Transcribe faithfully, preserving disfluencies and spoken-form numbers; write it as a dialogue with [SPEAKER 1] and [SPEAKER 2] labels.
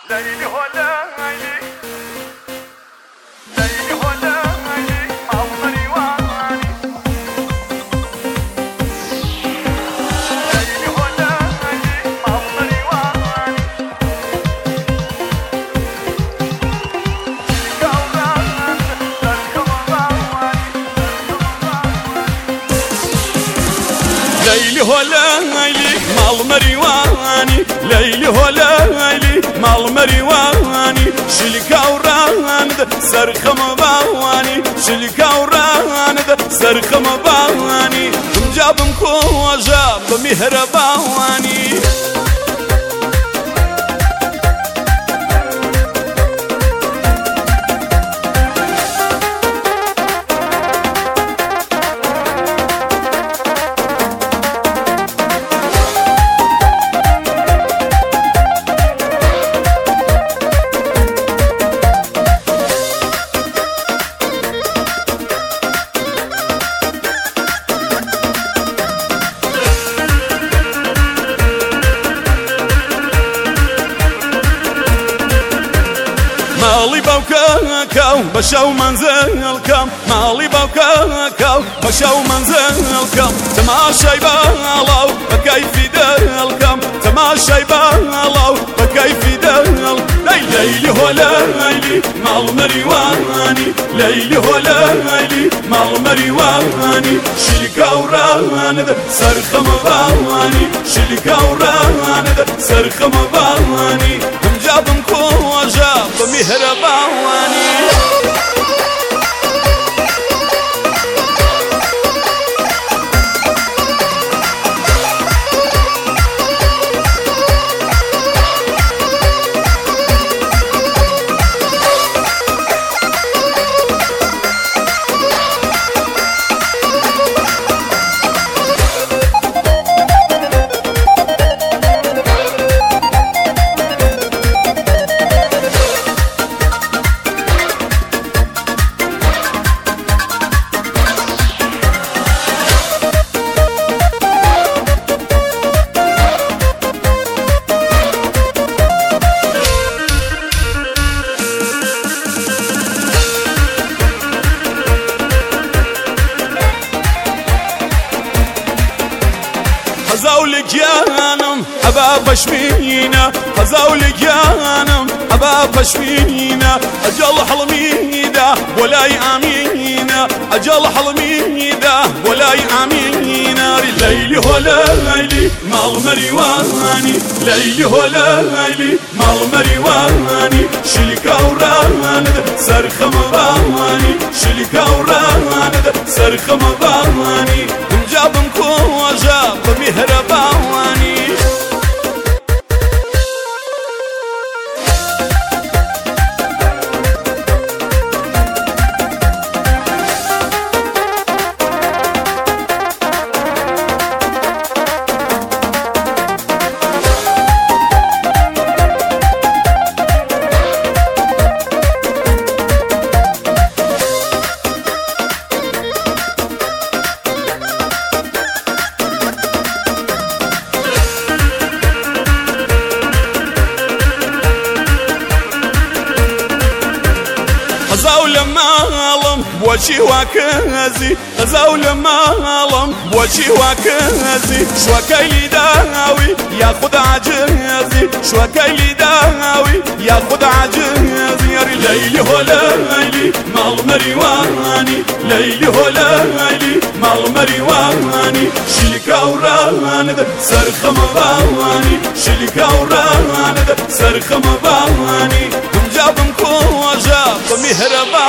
[SPEAKER 1] ليلي هو ليلي ليلي هو ليلي عمري وعاني ليلي هو ليلي عمري وعاني كوران تركب ضواني ليلي هو ليلي مال مريواني ليلي هو ليلي مال مريواني شلكا وراند سرخم باواني شلكا وراند سرخم باواني جابم كوجا بمهر باواني مالي بوكاكاو بشاو منزلكم مالي بوكاكاو بشاو منزلكم تماشي بالاو بكيف دلكم تماشي بالاو بكيف دل ليلي هو ليلي مال مريواني ليلي هو ليلي مال مريواني شلكا وراند سرخم باواني شلكا وراند سرخم باواني جابم كوجا بمهر باواني هزاولك يانم حباب شمينا هزاولك يانم حباب شمينا أجل حلميدا ولاي آمينا أجل حلميدا ولاي آمينا ليلي هو ليلي مال مريواني ليلي هو ليلي مال مريواني شلكا وراند سرخم باواني شلكا وراند سرخم باواني جابم كوجا بمهر باواني غزاول مالم بوجي وكازي غزاول مالم بوجي وكازي شو كيلي داوي ياخد عجازي شو كيلي داوي ياخد عجازي يا ليلي هو ليلي مال مريواني ليلي هو ليلي مال مريواني شلكا وراند سرخم باواني شلكا وراند سرخم باواني جابم كوجا بمهر